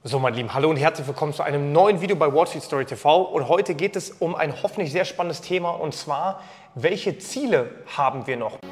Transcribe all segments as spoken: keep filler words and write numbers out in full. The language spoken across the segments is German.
So, meine Lieben, hallo und herzlich willkommen zu einem neuen Video bei Wall Street Story T V. Und heute geht es um ein hoffentlich sehr spannendes Thema, und zwar, welche Ziele haben wir noch?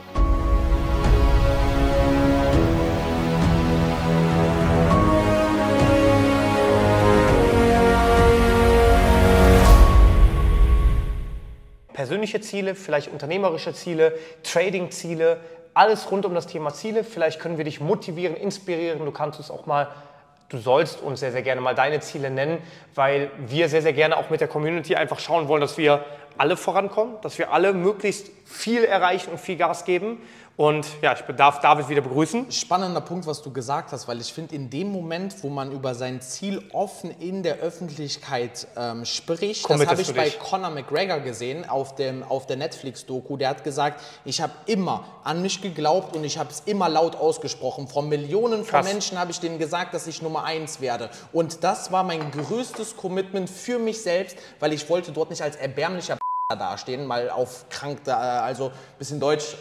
Persönliche Ziele, vielleicht unternehmerische Ziele, Trading-Ziele, alles rund um das Thema Ziele. Vielleicht können wir dich motivieren, inspirieren. Du kannst es auch mal Du sollst uns sehr, sehr gerne mal deine Ziele nennen, weil wir sehr, sehr gerne auch mit der Community einfach schauen wollen, dass wir alle vorankommen, dass wir alle möglichst viel erreichen und viel Gas geben. Und ja, ich darf David wieder begrüßen. Spannender Punkt, was du gesagt hast, weil ich finde, in dem Moment, wo man über sein Ziel offen in der Öffentlichkeit ähm, spricht, das habe ich bei Conor McGregor gesehen auf, dem, auf der Netflix-Doku, der hat gesagt, ich habe immer an mich geglaubt und ich habe es immer laut ausgesprochen. Von Millionen von Krass. Menschen habe ich denen gesagt, dass ich Nummer eins werde. Und das war mein größtes Commitment für mich selbst, weil ich wollte dort nicht als erbärmlicher dastehen, mal auf krank, da, also ein bisschen Deutsch.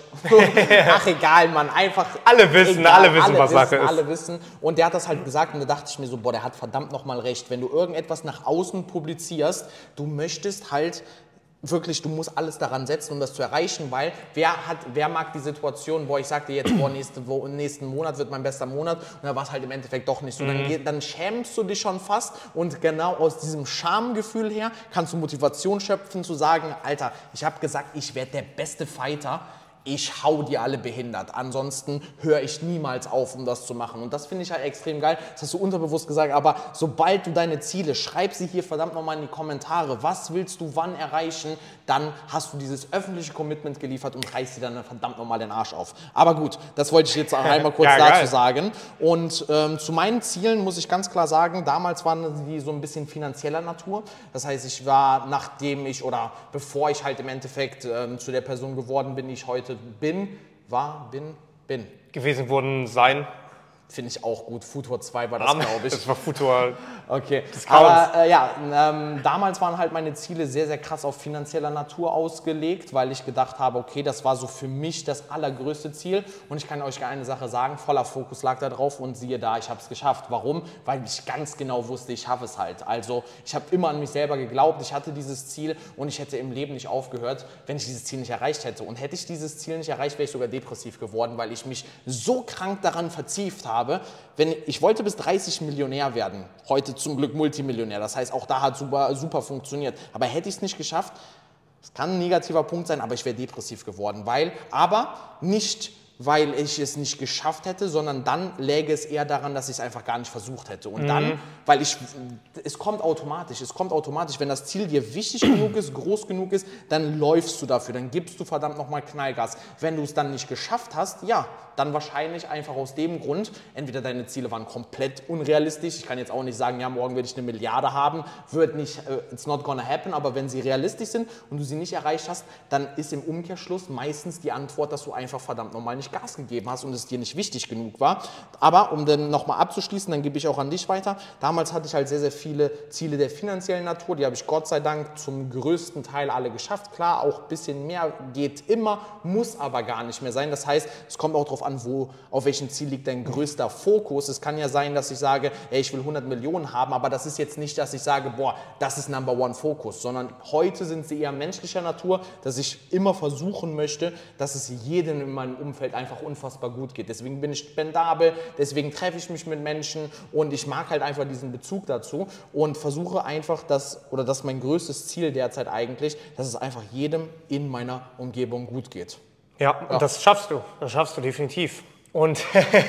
Ach egal, Mann, einfach. Alle wissen, egal, alle wissen, alle was wissen, Sache ist. Alle wissen. Und der hat das halt gesagt und da dachte ich mir so, boah, der hat verdammt nochmal recht. Wenn du irgendetwas nach außen publizierst, du möchtest halt wirklich, du musst alles daran setzen, um das zu erreichen, weil wer hat, wer mag die Situation, boah, ich sagte jetzt, boah, nächste, wo, nächsten Monat wird mein bester Monat und dann war es halt im Endeffekt doch nicht so. Mhm. Dann, dann schämst du dich schon fast und genau aus diesem Schamgefühl her kannst du Motivation schöpfen, zu sagen, Alter, ich habe gesagt, ich werde der beste Fighter, ich hau die alle behindert. Ansonsten höre ich niemals auf, um das zu machen. Und das finde ich halt extrem geil. Das hast du unterbewusst gesagt. Aber sobald du deine Ziele, schreib sie hier verdammt nochmal in die Kommentare. Was willst du wann erreichen? Dann hast du dieses öffentliche Commitment geliefert und reißt dir dann verdammt nochmal den Arsch auf. Aber gut, das wollte ich jetzt auch einmal kurz ja, dazu geil. sagen. Und ähm, zu meinen Zielen muss ich ganz klar sagen, damals waren die so ein bisschen finanzieller Natur. Das heißt, ich war, nachdem ich oder bevor ich halt im Endeffekt ähm, zu der Person geworden bin, die ich heute bin, war, bin, bin. Gewesen wurden sein. Finde ich auch gut. Futur zwei war das, glaube ich. Das war Futur. Okay. Aber äh, ja, ähm, damals waren halt meine Ziele sehr, sehr krass auf finanzieller Natur ausgelegt, weil ich gedacht habe, okay, das war so für mich das allergrößte Ziel. Und ich kann euch eine Sache sagen, voller Fokus lag da drauf und siehe da, ich habe es geschafft. Warum? Weil ich ganz genau wusste, ich schaffe es halt. Also ich habe immer an mich selber geglaubt, ich hatte dieses Ziel und ich hätte im Leben nicht aufgehört, wenn ich dieses Ziel nicht erreicht hätte. Und hätte ich dieses Ziel nicht erreicht, wäre ich sogar depressiv geworden, weil ich mich so krank daran vertieft habe. Habe, wenn ich wollte bis dreißig Millionär werden, heute zum Glück Multimillionär, das heißt auch da hat super, super funktioniert, aber hätte ich es nicht geschafft, das kann ein negativer Punkt sein, aber ich wäre depressiv geworden, weil, aber nicht weil ich es nicht geschafft hätte, sondern dann läge es eher daran, dass ich es einfach gar nicht versucht hätte. Und mhm. dann, weil ich, es kommt automatisch, es kommt automatisch, wenn das Ziel dir wichtig genug ist, groß genug ist, dann läufst du dafür, dann gibst du verdammt nochmal Knallgas. Wenn du es dann nicht geschafft hast, ja, dann wahrscheinlich einfach aus dem Grund, entweder deine Ziele waren komplett unrealistisch, ich kann jetzt auch nicht sagen, ja, morgen werde ich eine Milliarde haben, wird nicht, uh, it's not gonna happen, aber wenn sie realistisch sind und du sie nicht erreicht hast, dann ist im Umkehrschluss meistens die Antwort, dass du einfach verdammt nochmal nicht Gas gegeben hast und es dir nicht wichtig genug war. Aber um dann nochmal abzuschließen, dann gebe ich auch an dich weiter. Damals hatte ich halt sehr, sehr viele Ziele der finanziellen Natur, die habe ich Gott sei Dank zum größten Teil alle geschafft. Klar, auch ein bisschen mehr geht immer, muss aber gar nicht mehr sein. Das heißt, es kommt auch darauf an, wo, auf welchem Ziel liegt dein größter Fokus. Es kann ja sein, dass ich sage, ey, ich will hundert Millionen haben, aber das ist jetzt nicht, dass ich sage, boah, das ist Number One Fokus, sondern heute sind sie eher menschlicher Natur, dass ich immer versuchen möchte, dass es jedem in meinem Umfeld einfach unfassbar gut geht. Deswegen bin ich spendabel, deswegen treffe ich mich mit Menschen und ich mag halt einfach diesen Bezug dazu und versuche einfach, dass, oder das ist mein größtes Ziel derzeit eigentlich, dass es einfach jedem in meiner Umgebung gut geht. Ja, und ja. das schaffst du, das schaffst du definitiv. Und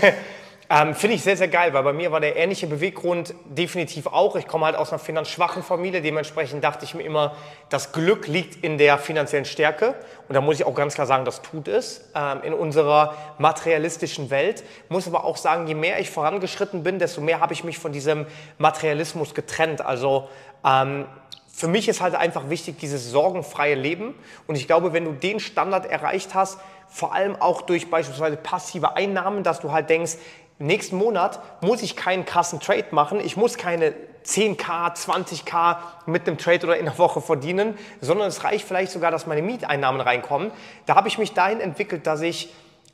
ähm, finde ich sehr, sehr geil, weil bei mir war der ähnliche Beweggrund definitiv auch. Ich komme halt aus einer finanzschwachen Familie, dementsprechend dachte ich mir immer, das Glück liegt in der finanziellen Stärke. Und da muss ich auch ganz klar sagen, das tut es ähm, in unserer materialistischen Welt. Muss aber auch sagen, je mehr ich vorangeschritten bin, desto mehr habe ich mich von diesem Materialismus getrennt. Also ähm, für mich ist halt einfach wichtig, dieses sorgenfreie Leben. Und ich glaube, wenn du den Standard erreicht hast, vor allem auch durch beispielsweise passive Einnahmen, dass du halt denkst, nächsten Monat muss ich keinen krassen Trade machen, ich muss keine zehntausend, zwanzigtausend mit einem Trade oder in der Woche verdienen, sondern es reicht vielleicht sogar, dass meine Mieteinnahmen reinkommen. Da habe ich mich dahin entwickelt, dass ich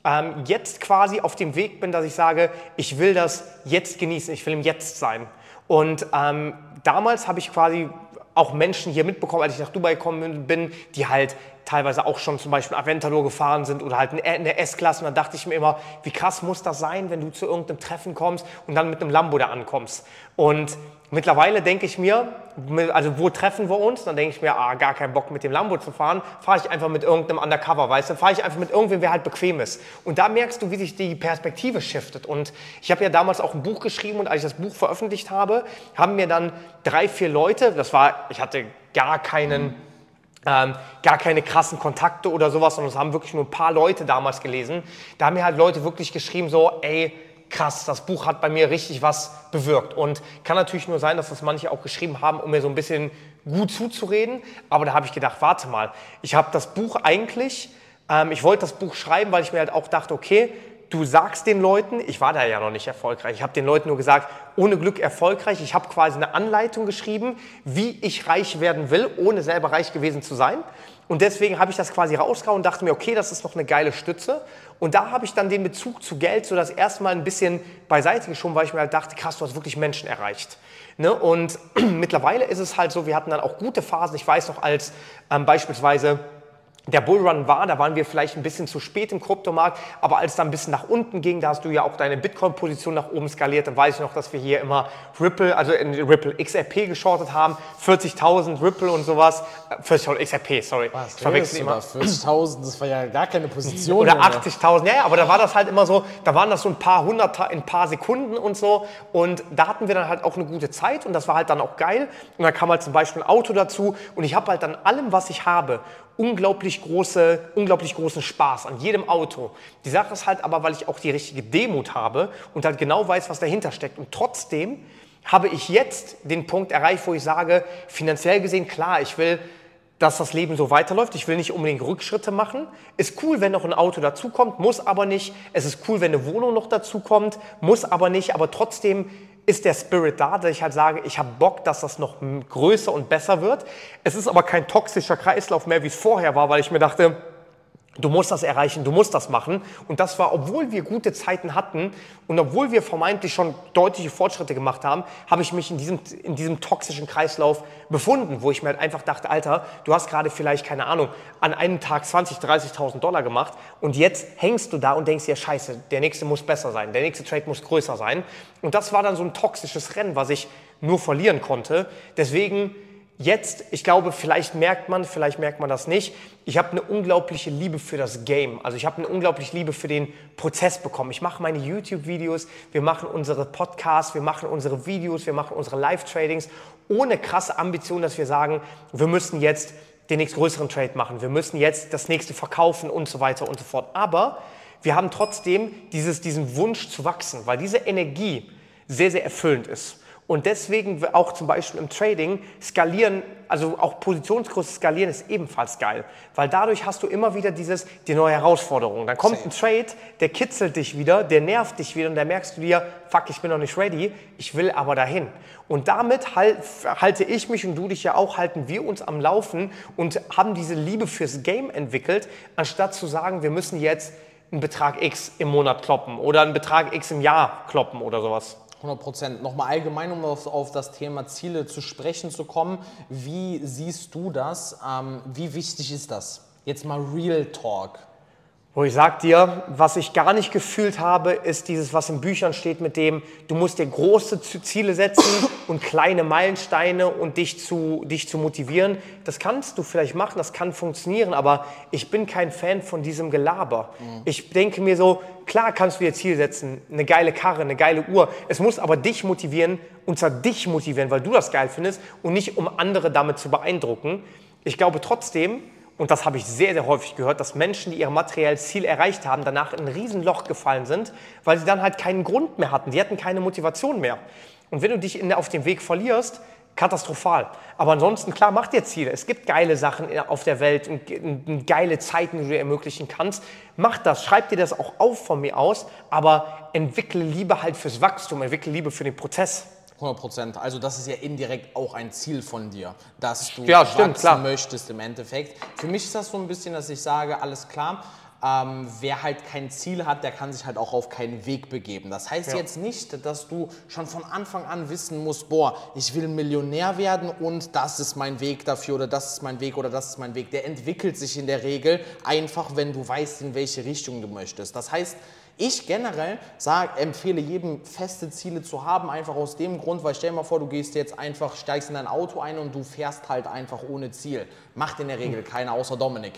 ähm, jetzt quasi auf dem Weg bin, dass ich sage, ich will das jetzt genießen, ich will im Jetzt sein. Und ähm, damals habe ich quasi auch Menschen hier mitbekommen, als ich nach Dubai gekommen bin, die halt teilweise auch schon zum Beispiel Aventador gefahren sind oder halt in der S-Klasse. Und dann dachte ich mir immer, wie krass muss das sein, wenn du zu irgendeinem Treffen kommst und dann mit einem Lambo da ankommst. Und mittlerweile denke ich mir, also wo treffen wir uns? Dann denke ich mir, ah, gar keinen Bock mit dem Lambo zu fahren, fahre ich einfach mit irgendeinem Undercover, weißt du? Fahre ich einfach mit irgendwem, wer halt bequem ist. Und da merkst du, wie sich die Perspektive shiftet. Und ich habe ja damals auch ein Buch geschrieben und als ich das Buch veröffentlicht habe, haben mir dann drei, vier Leute, das war, ich hatte gar keinen... Ähm, gar keine krassen Kontakte oder sowas, sondern es haben wirklich nur ein paar Leute damals gelesen. Da haben mir halt Leute wirklich geschrieben so, ey, krass, das Buch hat bei mir richtig was bewirkt. Und kann natürlich nur sein, dass das manche auch geschrieben haben, um mir so ein bisschen gut zuzureden. Aber da habe ich gedacht, warte mal, ich habe das Buch eigentlich, ähm, ich wollte das Buch schreiben, weil ich mir halt auch dachte, okay, du sagst den Leuten, ich war da ja noch nicht erfolgreich, ich habe den Leuten nur gesagt, ohne Glück erfolgreich. Ich habe quasi eine Anleitung geschrieben, wie ich reich werden will, ohne selber reich gewesen zu sein. Und deswegen habe ich das quasi rausgehauen und dachte mir, okay, das ist noch eine geile Stütze. Und da habe ich dann den Bezug zu Geld so das erste Mal ein bisschen beiseite geschoben, weil ich mir halt dachte, krass, du hast wirklich Menschen erreicht. Ne? Und mittlerweile ist es halt so, wir hatten dann auch gute Phasen. Ich weiß noch, als ähm, beispielsweise der Bullrun war, da waren wir vielleicht ein bisschen zu spät im Kryptomarkt, aber als es dann ein bisschen nach unten ging, da hast du ja auch deine Bitcoin-Position nach oben skaliert, dann weiß ich noch, dass wir hier immer Ripple, also in Ripple X R P geschortet haben, vierzigtausend Ripple und sowas, vierzigtausend X R P, sorry, Was, ich verwechsel immer. vierzigtausend, das war ja gar keine Position. Oder achtzigtausend, ja, ja, aber da war das halt immer so, da waren das so ein paar hundert, ein paar Sekunden und so und da hatten wir dann halt auch eine gute Zeit und das war halt dann auch geil und dann kam halt zum Beispiel ein Auto dazu und ich habe halt an allem, was ich habe, unglaublich große, unglaublich großen Spaß an jedem Auto. Die Sache ist halt aber, weil ich auch die richtige Demut habe und halt genau weiß, was dahinter steckt. Und trotzdem habe ich jetzt den Punkt erreicht, wo ich sage, finanziell gesehen, klar, ich will, dass das Leben so weiterläuft. Ich will nicht unbedingt Rückschritte machen. Ist cool, wenn noch ein Auto dazukommt, muss aber nicht. Es ist cool, wenn eine Wohnung noch dazukommt, muss aber nicht. Aber trotzdem ist der Spirit da, dass ich halt sage, ich habe Bock, dass das noch größer und besser wird. Es ist aber kein toxischer Kreislauf mehr, wie es vorher war, weil ich mir dachte, du musst das erreichen, du musst das machen. Und das war, obwohl wir gute Zeiten hatten und obwohl wir vermeintlich schon deutliche Fortschritte gemacht haben, habe ich mich in diesem, in diesem toxischen Kreislauf befunden, wo ich mir halt einfach dachte, Alter, du hast gerade vielleicht, keine Ahnung, an einem Tag zwanzigtausend, dreißigtausend Dollar gemacht und jetzt hängst du da und denkst dir, scheiße, der nächste muss besser sein, der nächste Trade muss größer sein. Und das war dann so ein toxisches Rennen, was ich nur verlieren konnte. Deswegen jetzt, ich glaube, vielleicht merkt man, vielleicht merkt man das nicht, ich habe eine unglaubliche Liebe für das Game. Also ich habe eine unglaubliche Liebe für den Prozess bekommen. Ich mache meine YouTube-Videos, wir machen unsere Podcasts, wir machen unsere Videos, wir machen unsere Live-Tradings ohne krasse Ambition, dass wir sagen, wir müssen jetzt den nächstgrößeren Trade machen, wir müssen jetzt das nächste verkaufen und so weiter und so fort. Aber wir haben trotzdem dieses, diesen Wunsch zu wachsen, weil diese Energie sehr, sehr erfüllend ist. Und deswegen auch zum Beispiel im Trading skalieren, also auch Positionsgröße skalieren ist ebenfalls geil. Weil dadurch hast du immer wieder dieses, die neue Herausforderung. Dann kommt ein Trade, der kitzelt dich wieder, der nervt dich wieder und da merkst du dir, fuck, ich bin noch nicht ready, ich will aber dahin. Und damit halt, halte ich mich und du dich ja auch, halten wir uns am Laufen und haben diese Liebe fürs Game entwickelt, anstatt zu sagen, wir müssen jetzt einen Betrag X im Monat kloppen oder einen Betrag X im Jahr kloppen oder sowas. hundert Prozent. Nochmal allgemein, um auf, auf das Thema Ziele zu sprechen zu kommen. Wie siehst du das? Ähm, wie wichtig ist das? Jetzt mal Real Talk. Wo ich sag dir, was ich gar nicht gefühlt habe, ist dieses, was in Büchern steht mit dem, du musst dir große Ziele setzen und kleine Meilensteine und dich zu, dich zu motivieren. Das kannst du vielleicht machen, das kann funktionieren, aber ich bin kein Fan von diesem Gelaber. Mhm. Ich denke mir so, klar kannst du dir Ziel setzen, eine geile Karre, eine geile Uhr. Es muss aber dich motivieren, und zwar dich motivieren, weil du das geil findest und nicht um andere damit zu beeindrucken. Ich glaube trotzdem, und das habe ich sehr, sehr häufig gehört, dass Menschen, die ihr materielles Ziel erreicht haben, danach in ein Riesenloch gefallen sind, weil sie dann halt keinen Grund mehr hatten. Sie hatten keine Motivation mehr. Und wenn du dich in, auf dem Weg verlierst, katastrophal. Aber ansonsten, klar, mach dir Ziele. Es gibt geile Sachen auf der Welt und, und geile Zeiten, die du dir ermöglichen kannst. Mach das, schreib dir das auch auf von mir aus, aber entwickle Liebe halt fürs Wachstum, entwickle Liebe für den Prozess. hundert Prozent. Also das ist ja indirekt auch ein Ziel von dir, dass du ja, stimmt, wachsen klar. möchtest im Endeffekt. Für mich ist das so ein bisschen, dass ich sage, alles klar, ähm, wer halt kein Ziel hat, der kann sich halt auch auf keinen Weg begeben. Das heißt ja. jetzt nicht, dass du schon von Anfang an wissen musst, boah, ich will Millionär werden und das ist mein Weg dafür oder das ist mein Weg oder das ist mein Weg. Der entwickelt sich in der Regel einfach, wenn du weißt, in welche Richtung du möchtest. Das heißt, ich generell sag, empfehle jedem, feste Ziele zu haben, einfach aus dem Grund, weil stell dir mal vor, du gehst jetzt einfach, steigst in dein Auto ein und du fährst halt einfach ohne Ziel. Macht in der Regel keiner, außer Dominik.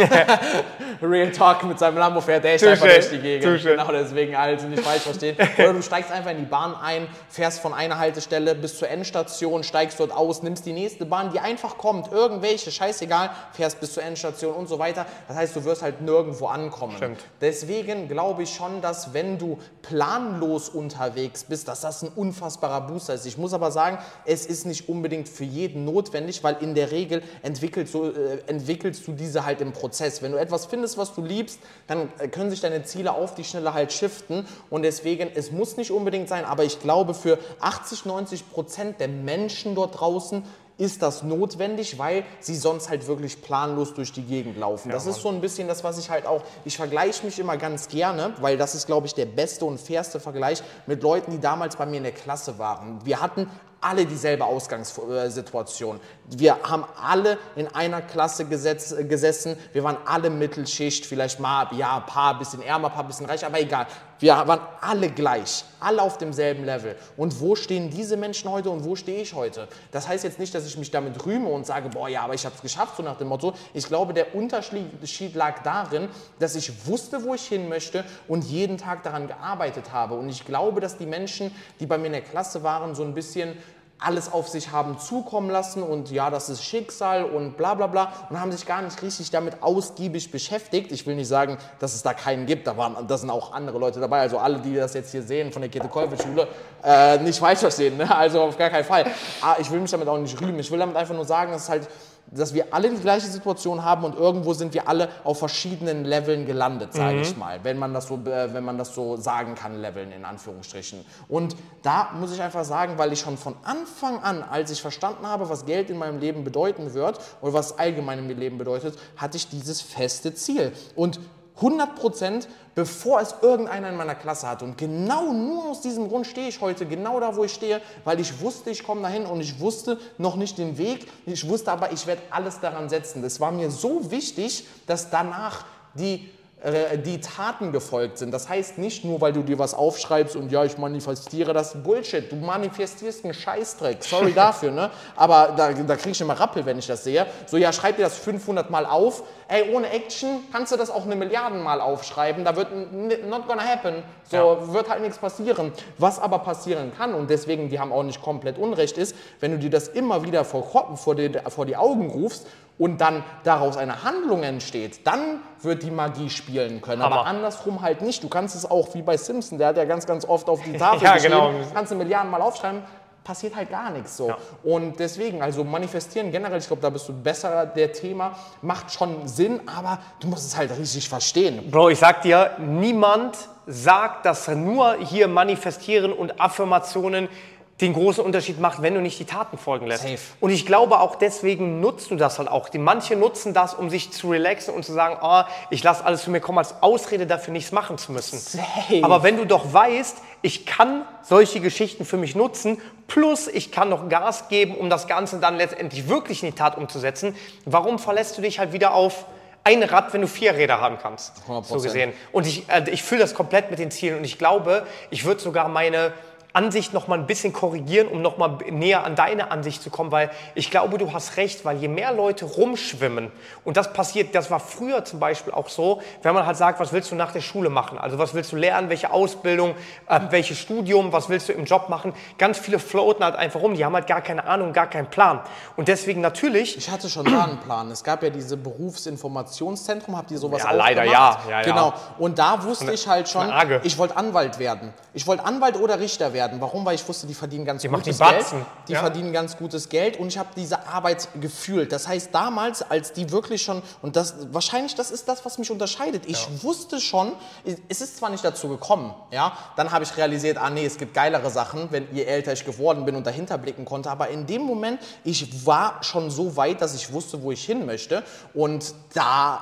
Real Talk, mit seinem Lambo fährt der echt einfach durch die Gegend. Genau deswegen, also nicht falsch verstehen. Oder du steigst einfach in die Bahn ein, fährst von einer Haltestelle bis zur Endstation, steigst dort aus, nimmst die nächste Bahn, die einfach kommt, irgendwelche, scheißegal, fährst bis zur Endstation und so weiter. Das heißt, du wirst halt nirgendwo ankommen. Stimmt. Deswegen glaube ich schon, dass wenn du planlos unterwegs bist, dass das ein unfassbarer Booster ist. Ich muss aber sagen, es ist nicht unbedingt für jeden notwendig, weil in der Regel entwickelst du, äh, entwickelst du diese halt im Prozess. Wenn du etwas findest, was du liebst, dann können sich deine Ziele auf die Schnelle halt shiften und deswegen, es muss nicht unbedingt sein, aber ich glaube, für achtzig, neunzig Prozent der Menschen dort draußen ist das notwendig, weil sie sonst halt wirklich planlos durch die Gegend laufen. Ja, das ist so ein bisschen das, was ich halt auch, ich vergleiche mich immer ganz gerne, weil das ist, glaube ich, der beste und fairste Vergleich mit Leuten, die damals bei mir in der Klasse waren. Wir hatten alle dieselbe Ausgangssituation. Wir haben alle in einer Klasse gesetz, gesessen, wir waren alle Mittelschicht, vielleicht mal, ja, ein paar bisschen ärmer, ein paar bisschen reicher, aber egal. Wir waren alle gleich, alle auf demselben Level. Und wo stehen diese Menschen heute und wo stehe ich heute? Das heißt jetzt nicht, dass ich mich damit rühme und sage, boah, ja, aber ich habe es geschafft, so nach dem Motto. Ich glaube, der Unterschied lag darin, dass ich wusste, wo ich hin möchte und jeden Tag daran gearbeitet habe. Und ich glaube, dass die Menschen, die bei mir in der Klasse waren, so ein bisschen alles auf sich haben zukommen lassen und ja, das ist Schicksal und bla bla bla und haben sich gar nicht richtig damit ausgiebig beschäftigt. Ich will nicht sagen, dass es da keinen gibt, da, waren, da sind auch andere Leute dabei, also alle, die das jetzt hier sehen von der Käthe-Kollwitz-Schule, äh, nicht falsch verstehen, ne? Also auf gar keinen Fall. Aber ich will mich damit auch nicht rühmen, ich will damit einfach nur sagen, dass es halt dass wir alle die gleiche Situation haben und irgendwo sind wir alle auf verschiedenen Leveln gelandet, sage mhm. ich mal, wenn man das so, äh, wenn man das so sagen kann, Leveln in Anführungsstrichen. Und da muss ich einfach sagen, weil ich schon von Anfang an, als ich verstanden habe, was Geld in meinem Leben bedeuten wird oder was allgemein im Leben bedeutet, hatte ich dieses feste Ziel. Und hundert Prozent, bevor es irgendeiner in meiner Klasse hatte. Und genau nur aus diesem Grund stehe ich heute genau da, wo ich stehe, weil ich wusste, ich komme dahin und ich wusste noch nicht den Weg. Ich wusste aber, ich werde alles daran setzen. Das war mir so wichtig, dass danach die die Taten gefolgt sind. Das heißt nicht nur, weil du dir was aufschreibst und ja, ich manifestiere das Bullshit. Du manifestierst einen Scheißdreck. Sorry dafür, ne? Aber da, da kriege ich immer Rappel, wenn ich das sehe. So, ja, schreib dir das fünfhundert Mal auf. Ey, ohne Action kannst du das auch eine Milliarden Mal aufschreiben. Da wird not gonna happen. So, ja. Wird halt nichts passieren. Was aber passieren kann und deswegen, die haben auch nicht komplett Unrecht ist, wenn du dir das immer wieder vor, vor, die, vor die Augen rufst, und dann daraus eine Handlung entsteht, dann wird die Magie spielen können. Hammer. Aber andersrum halt nicht. Du kannst es auch, wie bei Simpson, der hat ja ganz, ganz oft auf die Tafel ja, geschrieben, genau. Kannst du Milliarden Mal aufschreiben, passiert halt gar nichts so. Ja. Und deswegen, also manifestieren generell, ich glaube, da bist du besser der Thema, macht schon Sinn, aber du musst es halt richtig verstehen. Bro, ich sag dir, niemand sagt, dass nur hier manifestieren und Affirmationen den großen Unterschied macht, wenn du nicht die Taten folgen lässt. Safe. Und ich glaube auch deswegen nutzt du das halt auch. Die manche nutzen das, um sich zu relaxen und zu sagen, oh, ich lasse alles zu mir kommen, als Ausrede dafür nichts machen zu müssen. Safe. Aber wenn du doch weißt, ich kann solche Geschichten für mich nutzen, plus ich kann noch Gas geben, um das Ganze dann letztendlich wirklich in die Tat umzusetzen, warum verlässt du dich halt wieder auf ein Rad, wenn du vier Räder haben kannst? hundert Prozent. So gesehen. Und ich, äh, ich fühle das komplett mit den Zielen und ich glaube, ich würde sogar meine Ansicht noch mal ein bisschen korrigieren, um noch mal näher an deine Ansicht zu kommen, weil ich glaube, du hast recht, weil je mehr Leute rumschwimmen und das passiert, das war früher zum Beispiel auch so, wenn man halt sagt, was willst du nach der Schule machen, also was willst du lernen, welche Ausbildung, äh, welches Studium, was willst du im Job machen, ganz viele floaten halt einfach rum, die haben halt gar keine Ahnung, gar keinen Plan und deswegen natürlich... Ich hatte schon da einen Plan, es gab ja diese Berufsinformationszentrum, habt ihr sowas ja, leider ja, ja, genau, ja. Und da wusste ich halt schon, ich wollte Anwalt werden, ich wollte Anwalt oder Richter werden. Werden. Warum? Weil ich wusste, die verdienen ganz die gutes die Geld. Die ja. verdienen ganz gutes Geld und ich habe diese Arbeit gefühlt. Das heißt, damals, als die wirklich schon, und das wahrscheinlich, das ist das, was mich unterscheidet. Ich ja. wusste schon, es ist zwar nicht dazu gekommen, ja, dann habe ich realisiert, ah nee, es gibt geilere Sachen, wenn je älter ich geworden bin und dahinter blicken konnte, aber in dem Moment, ich war schon so weit, dass ich wusste, wo ich hin möchte und da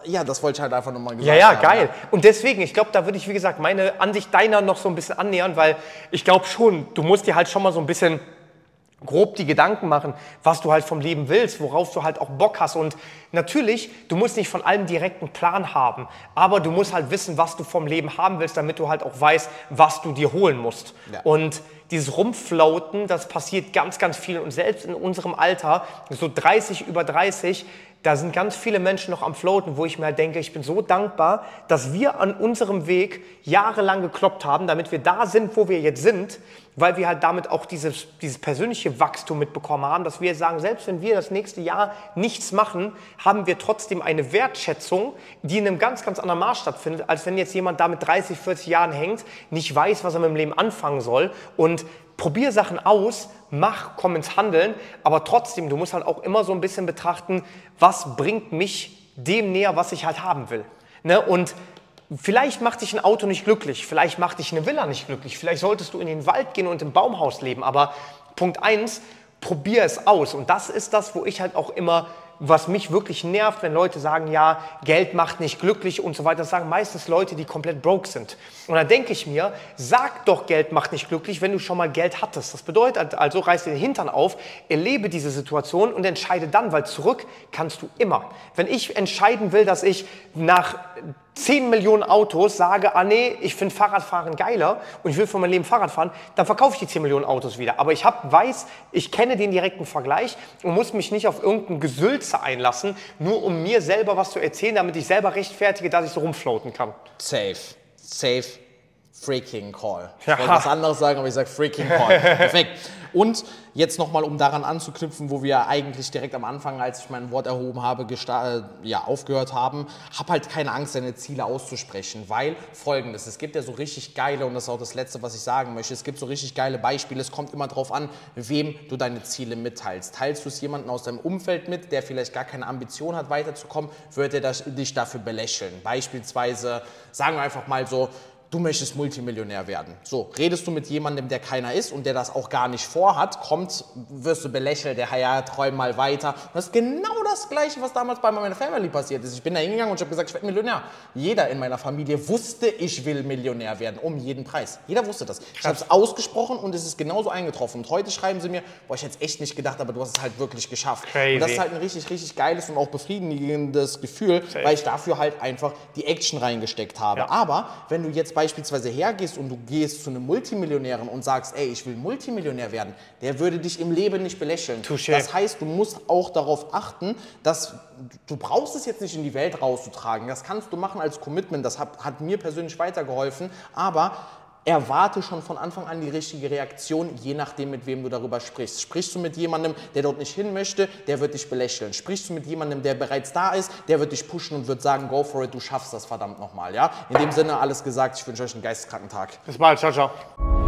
ja, das wollte ich halt einfach nochmal gesagt haben. Ja, ja, haben, geil. Ja. Und deswegen, ich glaube, da würde ich, wie gesagt, meine Ansicht deiner noch so ein bisschen annähern, weil ich glaube schon, du musst dir halt schon mal so ein bisschen grob die Gedanken machen, was du halt vom Leben willst, worauf du halt auch Bock hast. Und natürlich, du musst nicht von allem direkt einen Plan haben, aber du musst halt wissen, was du vom Leben haben willst, damit du halt auch weißt, was du dir holen musst. Ja. Und dieses Rumflauten, das passiert ganz, ganz viel. Und selbst in unserem Alter, so dreißig, über dreißig, da sind ganz viele Menschen noch am Floaten, wo ich mir halt denke, ich bin so dankbar, dass wir an unserem Weg jahrelang gekloppt haben, damit wir da sind, wo wir jetzt sind, weil wir halt damit auch dieses, dieses persönliche Wachstum mitbekommen haben, dass wir sagen, selbst wenn wir das nächste Jahr nichts machen, haben wir trotzdem eine Wertschätzung, die in einem ganz, ganz anderen Maß stattfindet, als wenn jetzt jemand da mit dreißig, vierzig Jahren hängt, nicht weiß, was er mit dem Leben anfangen soll und probier Sachen aus, mach, komm ins Handeln, aber trotzdem, du musst halt auch immer so ein bisschen betrachten, was bringt mich dem näher, was ich halt haben will. Ne? Und vielleicht macht dich ein Auto nicht glücklich, vielleicht macht dich eine Villa nicht glücklich, vielleicht solltest du in den Wald gehen und im Baumhaus leben, aber Punkt eins, probier es aus. Und das ist das, wo ich halt auch immer, was mich wirklich nervt, wenn Leute sagen, ja, Geld macht nicht glücklich und so weiter. Das sagen meistens Leute, die komplett broke sind. Und dann denke ich mir, sag doch, Geld macht nicht glücklich, wenn du schon mal Geld hattest. Das bedeutet also, reiß dir den Hintern auf, erlebe diese Situation und entscheide dann, weil zurück kannst du immer. Wenn ich entscheiden will, dass ich nach zehn Millionen Autos sage, ah nee, ich finde Fahrradfahren geiler und ich will für mein Leben Fahrrad fahren, dann verkaufe ich die zehn Millionen Autos wieder. Aber ich hab, weiß, ich kenne den direkten Vergleich und muss mich nicht auf irgendein Gesülze einlassen, nur um mir selber was zu erzählen, damit ich selber rechtfertige, dass ich so rumfloaten kann. Safe. Safe. Freaking Call. Ich Ja. wollte was anderes sagen, aber ich sage Freaking Call. Perfekt. Und jetzt nochmal, um daran anzuknüpfen, wo wir eigentlich direkt am Anfang, als ich mein Wort erhoben habe, gesta- äh, ja, aufgehört haben, hab halt keine Angst, deine Ziele auszusprechen, weil Folgendes, es gibt ja so richtig geile, und das ist auch das Letzte, was ich sagen möchte, es gibt so richtig geile Beispiele, es kommt immer drauf an, wem du deine Ziele mitteilst. Teilst du es jemandem aus deinem Umfeld mit, der vielleicht gar keine Ambition hat, weiterzukommen, wird er das, dich dafür belächeln. Beispielsweise, sagen wir einfach mal so, du möchtest Multimillionär werden. So, redest du mit jemandem, der keiner ist und der das auch gar nicht vorhat, kommt, wirst du belächelt, der, ja, träum mal weiter. Und das ist genau das Gleiche, was damals bei meiner Family passiert ist. Ich bin da hingegangen und ich habe gesagt, ich werde Millionär. Jeder in meiner Familie wusste, ich will Millionär werden, um jeden Preis. Jeder wusste das. Ich habe es ausgesprochen und es ist genauso eingetroffen. Und heute schreiben sie mir, boah, ich hätte es echt nicht gedacht, aber du hast es halt wirklich geschafft. Crazy. Und das ist halt ein richtig, richtig geiles und auch befriedigendes Gefühl, Safe. weil ich dafür halt einfach die Action reingesteckt habe. Ja. Aber wenn du jetzt beispielsweise hergehst und du gehst zu einem Multimillionären und sagst, ey, ich will Multimillionär werden, der würde dich im Leben nicht belächeln. Touché. Das heißt, du musst auch darauf achten, dass du brauchst es jetzt nicht in die Welt rauszutragen. Das kannst du machen als Commitment. Das hat, hat mir persönlich weitergeholfen. Aber erwarte schon von Anfang an die richtige Reaktion, je nachdem, mit wem du darüber sprichst. Sprichst du mit jemandem, der dort nicht hin möchte, der wird dich belächeln. Sprichst du mit jemandem, der bereits da ist, der wird dich pushen und wird sagen, go for it, du schaffst das verdammt nochmal. Ja? In dem Sinne alles gesagt, ich wünsche euch einen geisteskranken Tag. Bis bald, ciao, ciao.